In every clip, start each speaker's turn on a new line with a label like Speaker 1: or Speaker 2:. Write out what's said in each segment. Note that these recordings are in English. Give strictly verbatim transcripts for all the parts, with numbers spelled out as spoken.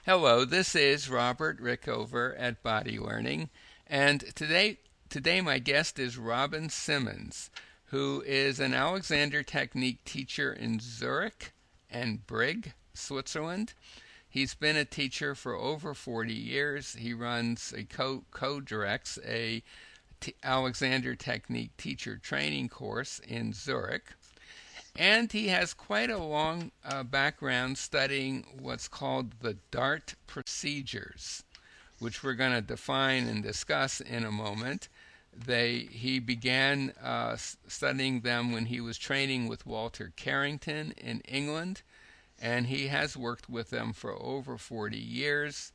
Speaker 1: Hello, this is Robert Rickover at Body Learning, and today today my guest is Robin Simmons, who is an Alexander Technique teacher in Zurich and Brig, Switzerland. He's been a teacher for over forty years. He runs a co co-directs a T- Alexander Technique teacher training course in Zurich. And he has quite a long uh, background studying what's called the DART procedures, which we're going to define and discuss in a moment. They, he began uh, studying them when he was training with Walter Carrington in England, and he has worked with them for over forty years.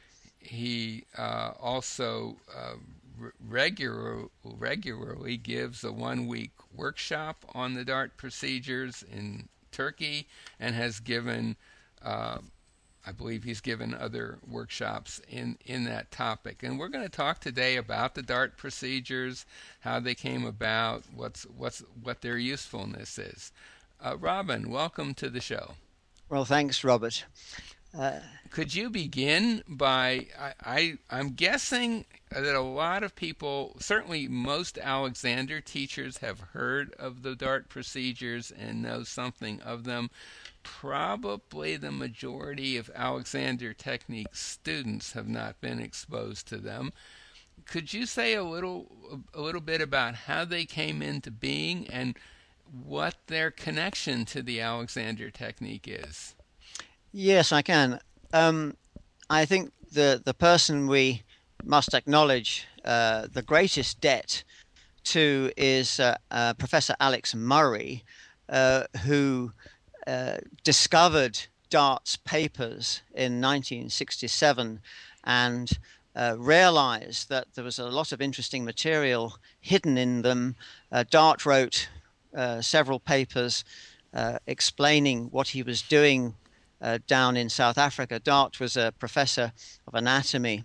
Speaker 1: He uh, also uh, regular, regularly gives a one-week workshop on the DART procedures in Turkey and has given, uh, I believe he's given other workshops in, in that topic. And we're going to talk today about the DART procedures, how they came about, what's, what's, what their usefulness is. Uh, Robin, welcome to the show.
Speaker 2: Well, thanks, Robert. Uh,
Speaker 1: Could you begin by, I, I, I'm guessing that a lot of people, certainly most Alexander teachers, have heard of the DART procedures and know something of them. Probably the majority of Alexander Technique students have not been exposed to them. Could you say a little, a little bit about how they came into being and what their connection to the Alexander Technique is?
Speaker 2: yes, I can. Um, I think the the person we must acknowledge uh, the greatest debt to is uh, uh, Professor Alex Murray, uh, who uh, discovered Dart's papers in nineteen sixty-seven and uh, realized that there was a lot of interesting material hidden in them. Uh, Dart wrote uh, several papers uh, explaining what he was doing uh, down in South Africa. Dart was a professor of anatomy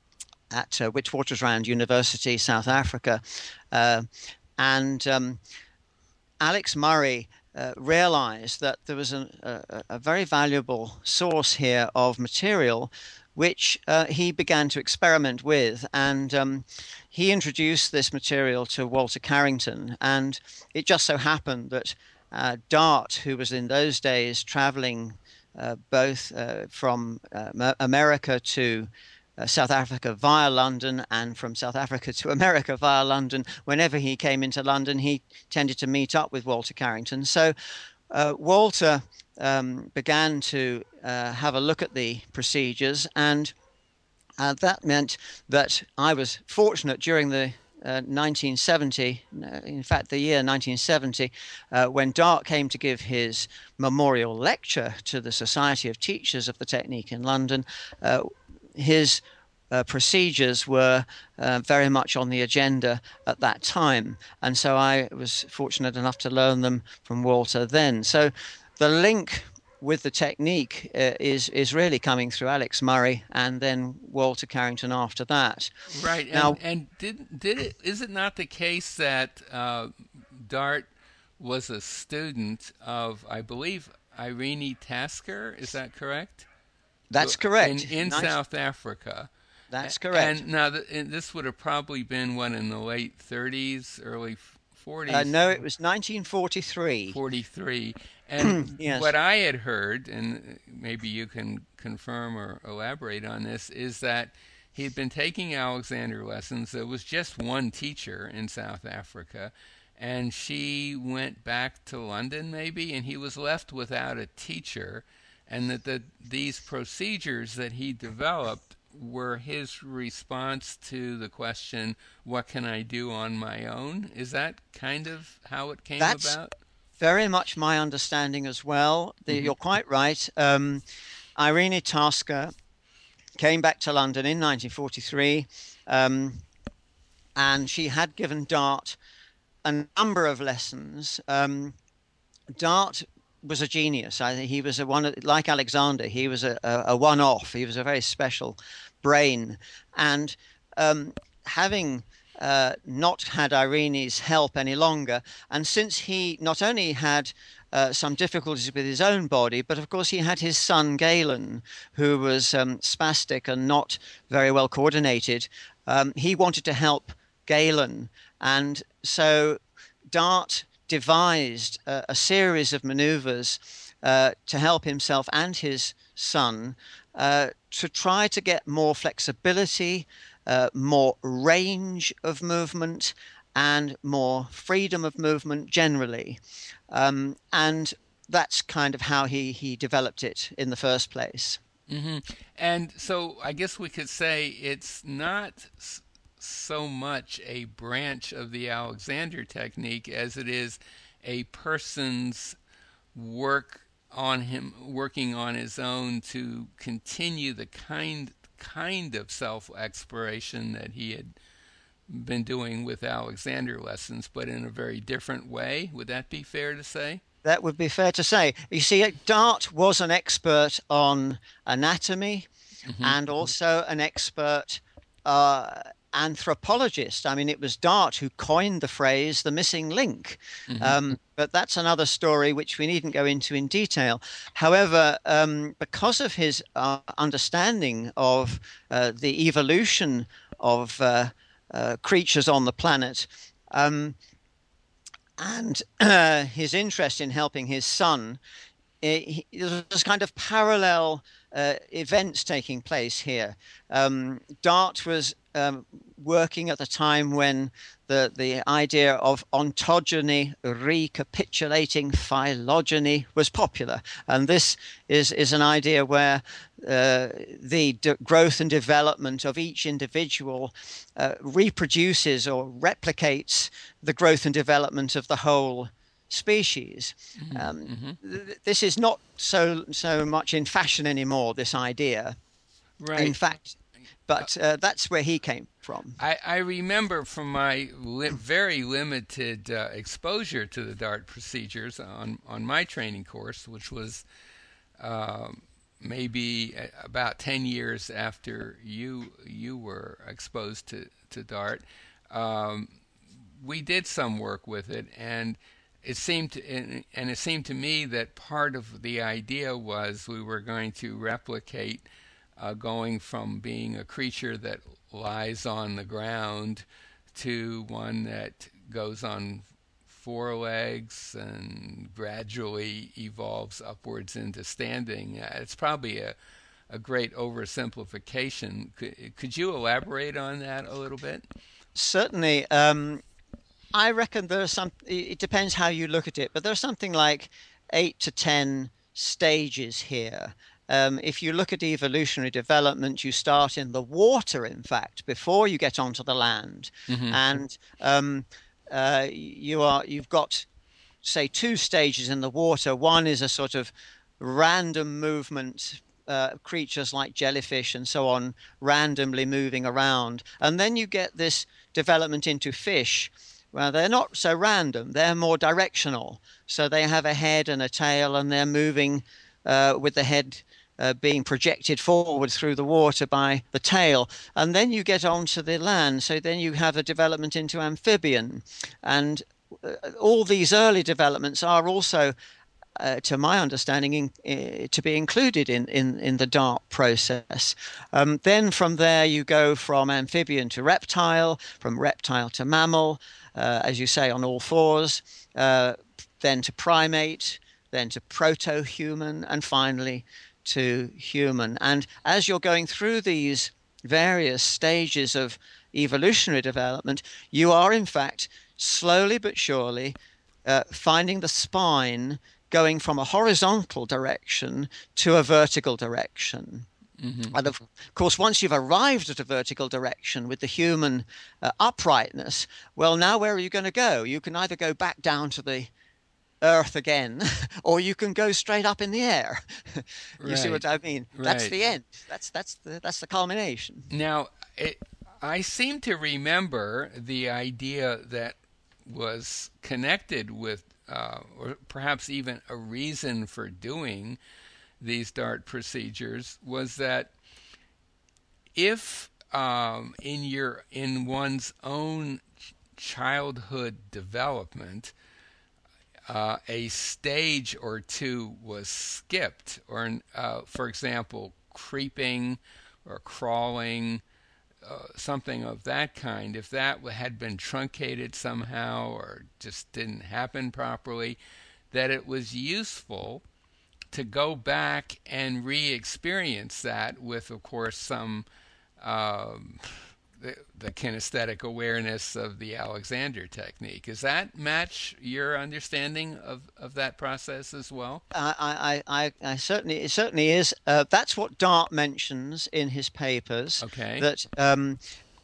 Speaker 2: at uh, Witwatersrand University, South Africa. Uh, and um, Alex Murray uh, realized that there was an, a, a very valuable source here of material which uh, he began to experiment with. And um, he introduced this material to Walter Carrington. And it just so happened that uh, Dart, who was in those days traveling uh, both uh, from uh, America to uh, South Africa via London and from South Africa to America via London. Whenever he came into London, he tended to meet up with Walter Carrington. So uh, Walter um, began to uh, have a look at the procedures, and uh, that meant that I was fortunate during the uh, nineteen seventy, in fact, the year nineteen seventy, uh, when Dart came to give his memorial lecture to the Society of Teachers of the Technique in London. Uh, his uh, procedures were uh, very much on the agenda at that time, and so I was fortunate enough to learn them from Walter then. So the link with the technique uh, is is really coming through Alex Murray and then Walter Carrington after that.
Speaker 1: Right, and
Speaker 2: Now,
Speaker 1: and did did it is it not the case that uh, Dart was a student of, I believe, Irene Tasker? Is that correct?
Speaker 2: that's
Speaker 1: In
Speaker 2: correct.
Speaker 1: in
Speaker 2: Nice.
Speaker 1: South Africa,
Speaker 2: That's correct.
Speaker 1: and now the, and this would have probably been what, in the late thirties, early
Speaker 2: Uh,
Speaker 1: forties,
Speaker 2: no, it was nineteen forty-three.
Speaker 1: forty-three. And
Speaker 2: Yes.
Speaker 1: what I had heard, and maybe you can confirm or elaborate on this, is that he had been taking Alexander lessons. There was just one teacher in South Africa, and she went back to London maybe, and he was left without a teacher, and that the, these procedures that he developed were his response to the question, what can I do on my own? Is that kind of how it came
Speaker 2: That's
Speaker 1: about?
Speaker 2: very much my understanding as well. The,
Speaker 1: Hmm.
Speaker 2: you're quite right. Um, Irene Tasker came back to London in nineteen forty-three, um, and she had given Dart a number of lessons. Um, Dart was a genius. I think he was a one like Alexander. He was a, a, a one-off. He was a very special brain, and um, having uh, not had Irene's help any longer, and since he not only had uh, some difficulties with his own body, but of course he had his son Galen, who was um, spastic and not very well coordinated. Um, he wanted to help Galen, and so Dart devised a, a series of maneuvers uh, to help himself and his son uh, to try to get more flexibility, uh, more range of movement, and more freedom of movement generally. Um, and that's kind of how he, he developed it in the first place.
Speaker 1: Hmm. And so I guess we could say it's not s- so much a branch of the Alexander technique as it is a person's work on him working on his own to continue the kind kind of self exploration that he had been doing with Alexander lessons, but in a very different way. Would that be fair to say?
Speaker 2: That would be fair to say. You see, Dart was an expert on anatomy
Speaker 1: Hmm.
Speaker 2: and also an expert uh, anthropologist. I mean, it was Dart who coined the phrase the missing link.
Speaker 1: Hmm.
Speaker 2: Um, but that's another story which we needn't go into in detail. However, um, because of his uh, understanding of uh, the evolution of uh, uh, creatures on the planet, um, and uh, his interest in helping his son, it, there's kind of parallel uh, events taking place here. Um, Dart was um, working at the time when the the idea of ontogeny recapitulating phylogeny was popular, and this is is an idea where uh, the de- growth and development of each individual uh, reproduces or replicates the growth and development of the whole species.
Speaker 1: Hmm.
Speaker 2: Um,
Speaker 1: Hmm.
Speaker 2: th- this is not so so much in fashion anymore, this idea. In
Speaker 1: Right.
Speaker 2: fact, but uh, that's where he came from.
Speaker 1: I, I remember from my li- very limited uh, exposure to the DART procedures on, on my training course, which was um, maybe about ten years after you you were exposed to, to DART. Um, we did some work with it, and it seemed to, and, and it seemed to me that part of the idea was we were going to replicate uh, going from being a creature that lies on the ground to one that goes on four legs and gradually evolves upwards into standing. Uh, it's probably a, a great oversimplification. Could, could you elaborate on that a little bit?
Speaker 2: Certainly, um, I reckon there's some. It depends how you look at it, but there's something like eight to ten stages here. Um, if you look at evolutionary development, you start in the water, in fact, before you get onto the land,
Speaker 1: Hmm.
Speaker 2: and um, uh, you are you've got say two stages in the water. One is a sort of random movement. Uh, creatures like jellyfish and so on randomly moving around. And then you get this development into fish. Well, they're not so random, they're more directional. So they have a head and a tail, and they're moving uh, with the head uh, being projected forward through the water by the tail. And then you get onto the land. So then you have a development into amphibian. And uh, all these early developments are also, uh, to my understanding, in, uh, to be included in, in, in the DART process. Um, then from there, you go from amphibian to reptile, from reptile to mammal, uh, as you say, on all fours, uh, then to primate, then to proto human, and finally to human. And as you're going through these various stages of evolutionary development, you are, in fact, slowly but surely uh, finding the spine going from a horizontal direction to a vertical direction.
Speaker 1: Hmm.
Speaker 2: And of course, once you've arrived at a vertical direction with the human uh, uprightness, well, now where are you going to go? You can either go back down to the earth again, or you can go straight up in the air. You see
Speaker 1: Right,
Speaker 2: what I mean? That's
Speaker 1: right.
Speaker 2: the end. That's that's the that's the culmination.
Speaker 1: Now, it, I seem to remember the idea that was connected with, uh, or perhaps even a reason for doing these DART procedures, was that if um, in your in one's own childhood development, uh, a stage or two was skipped, or, uh, for example, creeping or crawling, uh, something of that kind, if that had been truncated somehow or just didn't happen properly, that it was useful to go back and re-experience that with, of course, some um, the, the kinesthetic awareness of the Alexander technique. Does that match your understanding of, of that process as well?
Speaker 2: I, I, I, I certainly, it certainly is. Uh, that's what Dart mentions in his papers.
Speaker 1: Okay.
Speaker 2: That um,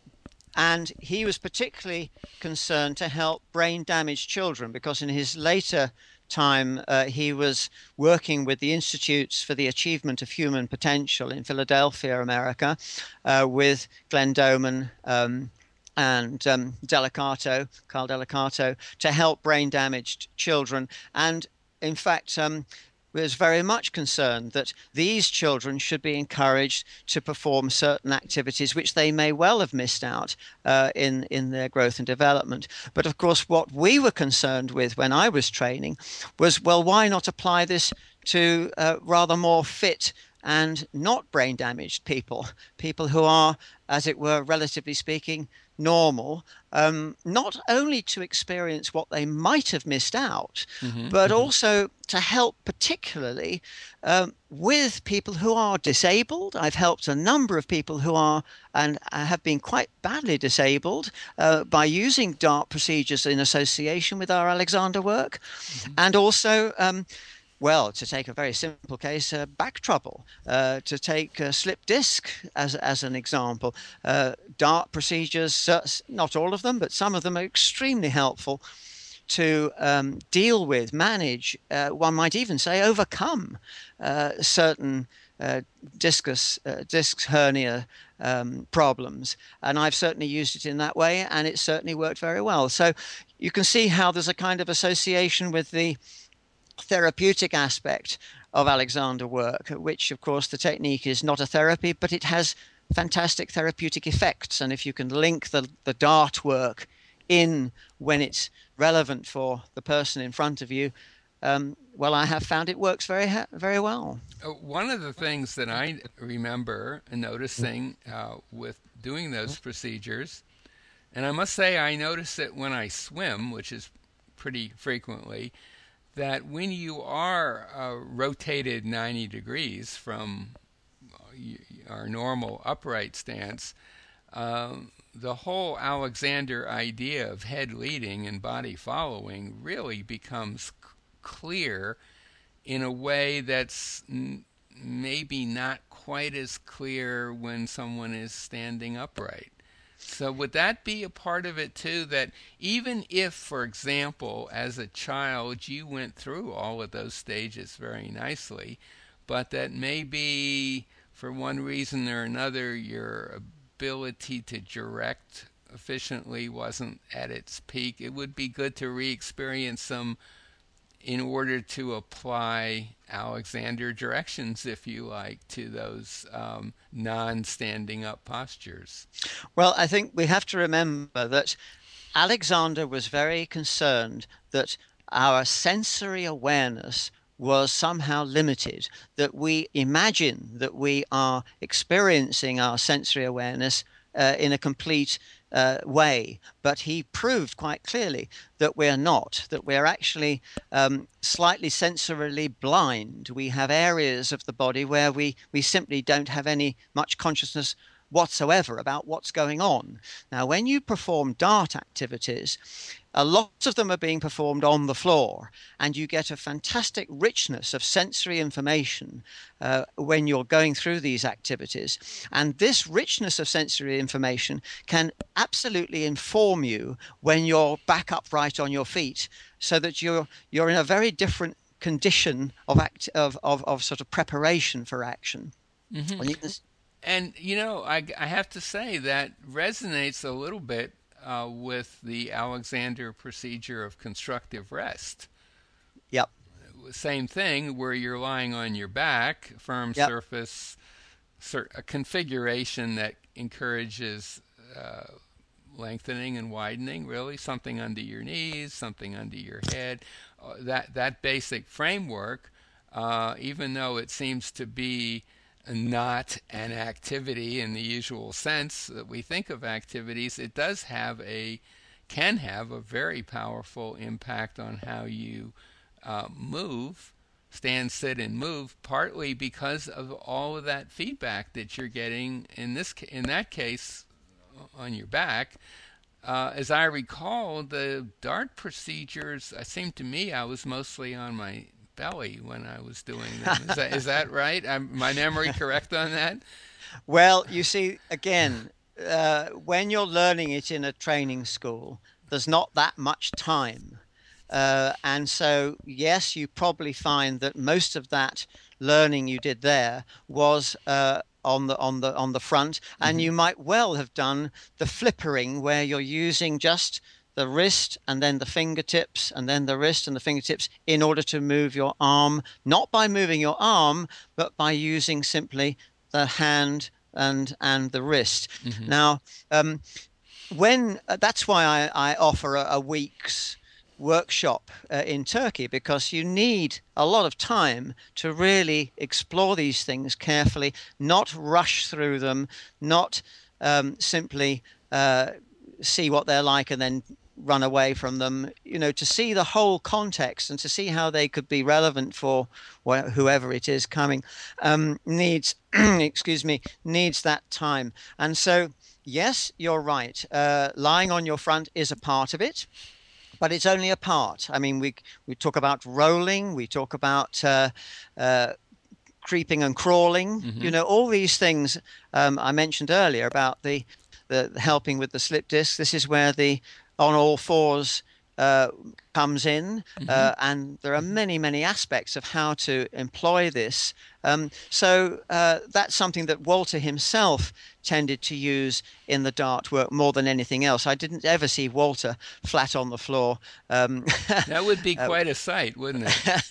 Speaker 2: and he was particularly concerned to help brain damaged children because in his later time uh, he was working with the Institutes for the Achievement of Human Potential in Philadelphia, America, uh, with Glenn Doman um, and um, Delicato, Carl Delicato, to help brain damaged children. And in fact, um, was very much concerned that these children should be encouraged to perform certain activities which they may well have missed out uh, in in their growth and development. But of course, what we were concerned with when I was training was, well, why not apply this to uh, rather more fit and not brain damaged people, people who are, as it were, relatively speaking, normal, um, not only to experience what they might have missed out,
Speaker 1: Mm-hmm.
Speaker 2: but also to help particularly um, with people who are disabled. I've helped a number of people who are and have been quite badly disabled uh, by using DART procedures in association with our Alexander work,
Speaker 1: Mm-hmm.
Speaker 2: and also um, well, to take a very simple case, uh, back trouble, uh, to take uh, slip disc as, as an example. Uh, DART procedures, uh, not all of them, but some of them are extremely helpful to um, deal with, manage, uh, one might even say overcome uh, certain uh, discus, uh, disc hernia um, problems. And I've certainly used it in that way, and it certainly worked very well. So you can see how there's a kind of association with the therapeutic aspect of Alexander work, which of course the technique is not a therapy, but it has fantastic therapeutic effects. And if you can link the, the DART work in when it's relevant for the person in front of you, um, well, I have found it works very, very well.
Speaker 1: Uh, One of the things that I remember noticing uh, with doing those procedures, and I must say I notice it when I swim, which is pretty frequently, that when you are uh, rotated ninety degrees from our normal upright stance, um, the whole Alexander idea of head leading and body following really becomes c- clear in a way that's n- maybe not quite as clear when someone is standing upright. So would that be a part of it too, that even if, for example, as a child you went through all of those stages very nicely, but that maybe for one reason or another your ability to direct efficiently wasn't at its peak, it would be good to re-experience them in order to apply Alexander directions, if you like, to those um, non-standing up postures.
Speaker 2: Well, I think we have to remember that Alexander was very concerned that our sensory awareness was somehow limited, that we imagine that we are experiencing our sensory awareness uh, in a complete uh, way. But he proved quite clearly that we're not, that we're actually um, slightly sensorily blind. We have areas of the body where we, we simply don't have any much consciousness whatsoever about what's going on. Now, when you perform DART activities, a lot of them are being performed on the floor, and you get a fantastic richness of sensory information uh, when you're going through these activities. And this richness of sensory information can absolutely inform you when you're back upright on your feet, so that you're you're in a very different condition of act of of, of sort of preparation for action.
Speaker 1: Mm-hmm.
Speaker 2: And you can,
Speaker 1: And you know, I, I have to say that resonates a little bit uh, with the Alexander procedure of constructive rest.
Speaker 2: yep,
Speaker 1: Same thing, where you're lying on your back, firm
Speaker 2: yep.
Speaker 1: surface, a configuration that encourages uh, lengthening and widening, really, something under your knees, something under your head. Uh, that, that basic framework, uh, even though it seems to be not an activity in the usual sense that we think of activities, it does have a can have a very powerful impact on how you uh, move, stand, sit, and move. Partly because of all of that feedback that you're getting in this in that case on your back. Uh, as I recall, the DART procedures, it seemed to me I was mostly on my belly when I was doing them. Is that, is that right? Am my memory correct on that?
Speaker 2: Well, you see, again, uh, when you're learning it in a training school, there's not that much time. Uh, and so, yes, you probably find that most of that learning you did there was uh, on the on the on the front, and
Speaker 1: Mm-hmm.
Speaker 2: you might well have done the flippering where you're using just the wrist and then the fingertips and then the wrist and the fingertips in order to move your arm, not by moving your arm, but by using simply the hand and and the wrist.
Speaker 1: Mm-hmm.
Speaker 2: Now, um, when uh, that's why I, I offer a, a week's workshop uh, in Turkey, because you need a lot of time to really explore these things carefully, not rush through them, not um, simply uh, see what they're like and then run away from them, you know, to see the whole context and to see how they could be relevant for wh- whoever it is coming, um, needs, excuse me, needs that time. And so, yes, you're right. Uh, lying on your front is a part of it, but it's only a part. I mean, we we talk about rolling, we talk about uh, uh, creeping and crawling.
Speaker 1: Mm-hmm.
Speaker 2: You know, all these things um, I mentioned earlier about the, the the helping with the slip disc. This is where the on all fours uh, comes in,
Speaker 1: Mm-hmm.
Speaker 2: uh, and there are many many aspects of how to employ this. Um, so uh, that's something that Walter himself tended to use in the dart work more than anything else. I didn't ever see Walter flat on the floor. Um,
Speaker 1: That would be
Speaker 2: uh,
Speaker 1: quite a sight, wouldn't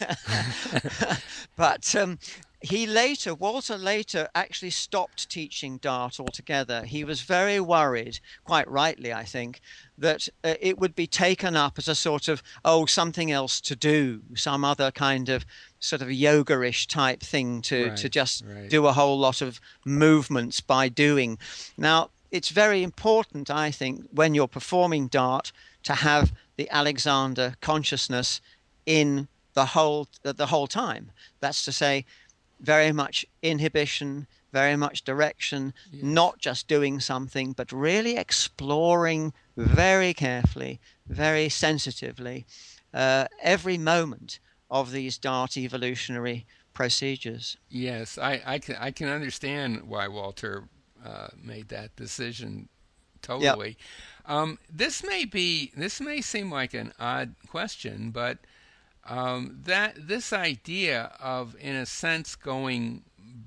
Speaker 1: it?
Speaker 2: but um, he later, Walter later actually stopped teaching dart altogether. He was very worried, quite rightly, I think, that uh, it would be taken up as a sort of, oh, something else to do, some other kind of sort of yoga-ish type thing to, to
Speaker 1: Right,
Speaker 2: just
Speaker 1: right.
Speaker 2: do a whole lot of movements by doing. Now, it's very important, I think, when you're performing dart to have the Alexander consciousness in the whole the whole time. That's to say, very much inhibition, very much direction,
Speaker 1: Yes.
Speaker 2: not just doing something, but really exploring very carefully, very sensitively, uh, every moment of these dart evolutionary procedures.
Speaker 1: Yes, I, I can I can understand why Walter uh, made that decision
Speaker 2: Yep.
Speaker 1: totally. Um, this may be this may seem like an odd question, but um, that this idea of, in a sense, going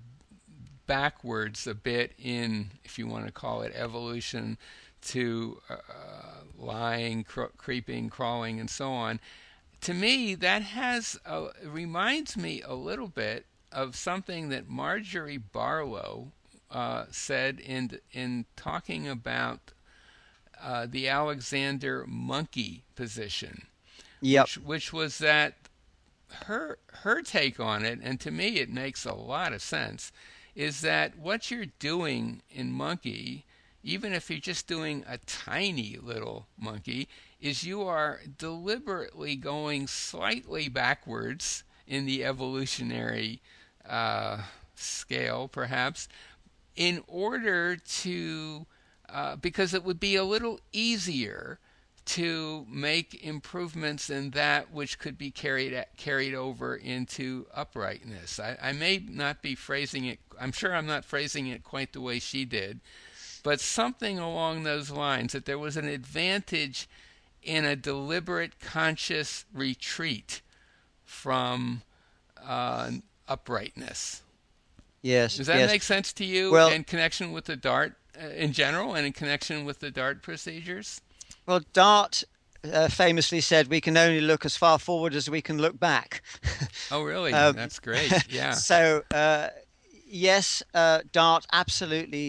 Speaker 1: backwards a bit in, if you want to call it evolution, to uh, lying, cr- creeping, crawling, and so on. To me, that has a, reminds me a little bit of something that Marjorie Barlow uh, said in in talking about uh, the Alexander monkey position,
Speaker 2: Yep.
Speaker 1: which which was that her her take on it, and to me it makes a lot of sense, is that what you're doing in monkey, even if you're just doing a tiny little monkey, is you are deliberately going slightly backwards in the evolutionary uh, scale, perhaps, in order to, uh, because it would be a little easier to make improvements in that which could be carried carried over into uprightness. I, I may not be phrasing it. I'm sure I'm not phrasing it quite the way she did, but something along those lines. That there was an advantage in a deliberate, conscious retreat from uh, uprightness.
Speaker 2: Yes.
Speaker 1: Does that
Speaker 2: Yes.
Speaker 1: make sense to you
Speaker 2: Well,
Speaker 1: in connection with the DART uh, in general and in connection with the DART procedures?
Speaker 2: well, Dart uh, famously said, "We can only look as far forward as we can look back."
Speaker 1: Oh, really?
Speaker 2: um,
Speaker 1: That's great. Yeah.
Speaker 2: so, uh, yes, uh, Dart absolutely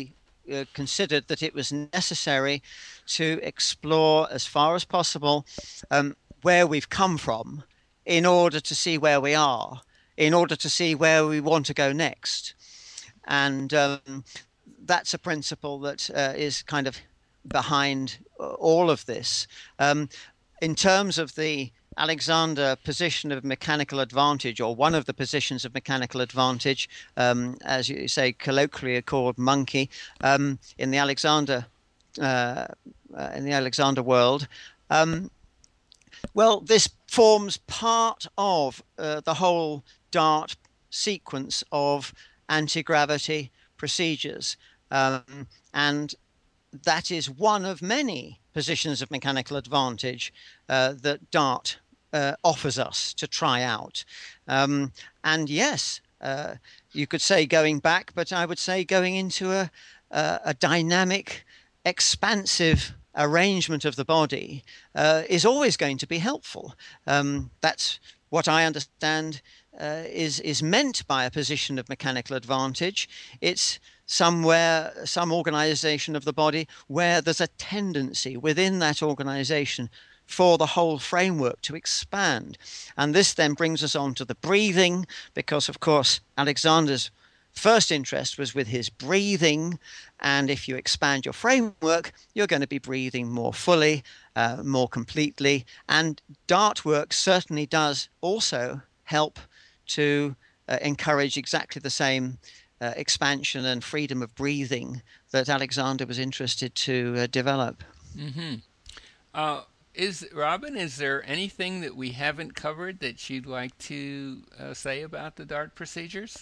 Speaker 2: uh, considered that it was necessary to explore as far as possible um, where we've come from in order to see where we are, in order to see where we want to go next. And um, that's a principle that uh, is kind of behind all of this. Um, in terms of the Alexander position of mechanical advantage, or one of the positions of mechanical advantage, um, as you say, colloquially called monkey, um, in the Alexander uh, uh, in the Alexander world. Um, well, this forms part of uh, the whole DART sequence of anti-gravity procedures, um, and that is one of many positions of mechanical advantage uh, that DART uh, offers us to try out. Um, and yes, uh, you could say going back, but I would say going into a, a, a dynamic, expansive arrangement of the body uh, is always going to be helpful. Um, that's what I understand uh, is is meant by a position of mechanical advantage. It's somewhere, some organization of the body where there's a tendency within that organization for the whole framework to expand. And this then brings us on to the breathing, because, of course, Alexander's first interest was with his breathing. And if you expand your framework, you're going to be breathing more fully, uh, more completely. And DART work certainly does also help to uh, encourage exactly the same uh, expansion and freedom of breathing that Alexander was interested to uh, develop.
Speaker 1: Mm-hmm. Uh, is Robin, is there anything that we haven't covered that you'd like to uh, say about the DART procedures?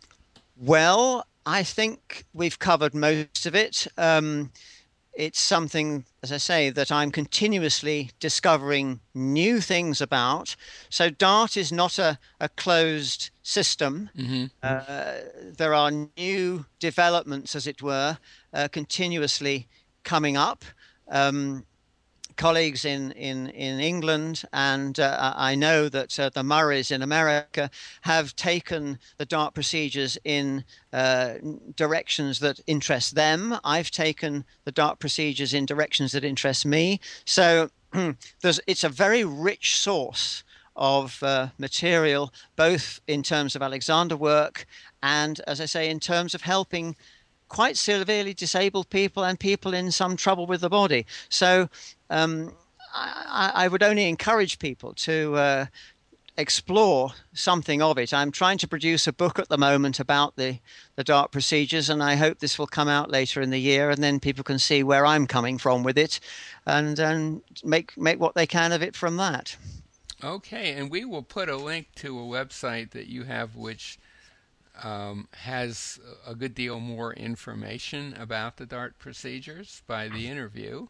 Speaker 2: Well, I think we've covered most of it. Um, it's something, as I say, that I'm continuously discovering new things about. So DART is not a, a closed system.
Speaker 1: Mm-hmm.
Speaker 2: Uh, there are new developments, as it were, uh, continuously coming up. Um, colleagues in, in, in England, and uh, I know that uh, the Murrays in America have taken the DART procedures in uh, directions that interest them. I've taken the DART procedures in directions that interest me. So there's, it's a very rich source of uh, material, both in terms of Alexander work and, as I say, in terms of helping quite severely disabled people and people in some trouble with the body. So um, I, I, would only encourage people to uh, explore something of it. I'm trying to produce a book at the moment about the, the DART procedures, and I hope this will come out later in the year, and then people can see where I'm coming from with it and, and make, make what they can of it from that.
Speaker 1: Okay, and we will put a link to a website that you have which Um, has a good deal more information about the DART procedures by the interview.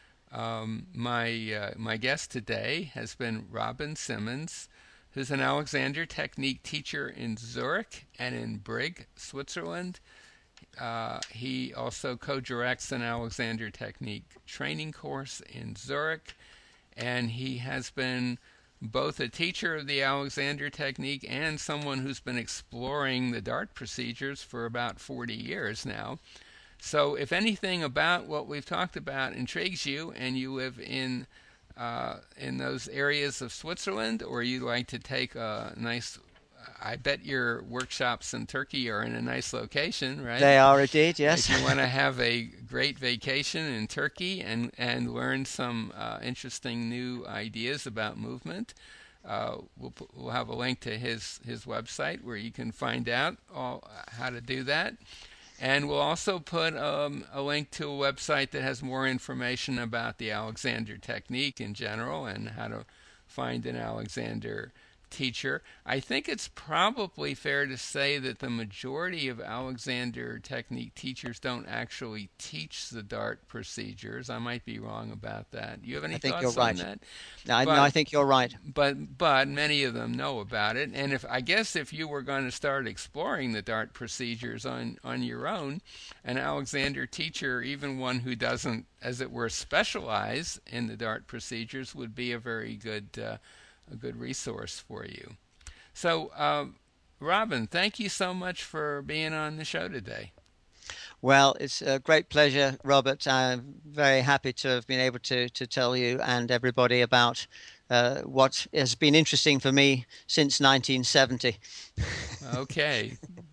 Speaker 1: Um, my uh, my guest today has been Robin Simmons, who's an Alexander Technique teacher in Zurich and in Brig, Switzerland. Uh, he also co-directs an Alexander Technique training course in Zurich, and he has been both a teacher of the Alexander Technique and someone who's been exploring the DART procedures for about forty years now. So if anything about what we've talked about intrigues you and you live in uh, in those areas of Switzerland, or you'd like to take a nice, I bet your workshops in Turkey are in a nice location, right?
Speaker 2: They are indeed, yes.
Speaker 1: If you want to have a great vacation in Turkey and, and learn some uh, interesting new ideas about movement, uh, we'll, we'll have a link to his, his website where you can find out all, how to do that. And we'll also put um, a link to a website that has more information about the Alexander Technique in general and how to find an Alexander teacher. I think it's probably fair to say that the majority of Alexander Technique teachers don't actually teach the DART procedures. I might be wrong about that. Do you have any
Speaker 2: I think
Speaker 1: thoughts
Speaker 2: you're right.
Speaker 1: on that?
Speaker 2: I,
Speaker 1: but,
Speaker 2: no, I think you're right.
Speaker 1: But but many of them know about it. And if I guess if you were going to start exploring the DART procedures on, on your own, an Alexander teacher, even one who doesn't, as it were, specialize in the DART procedures, would be a very good uh, a good resource for you. So, uh, Robin, thank you so much for being on the show today.
Speaker 2: Well, it's a great pleasure, Robert. I'm very happy to have been able to to tell you and everybody about uh, what has been interesting for me since nineteen seventy.
Speaker 1: Okay.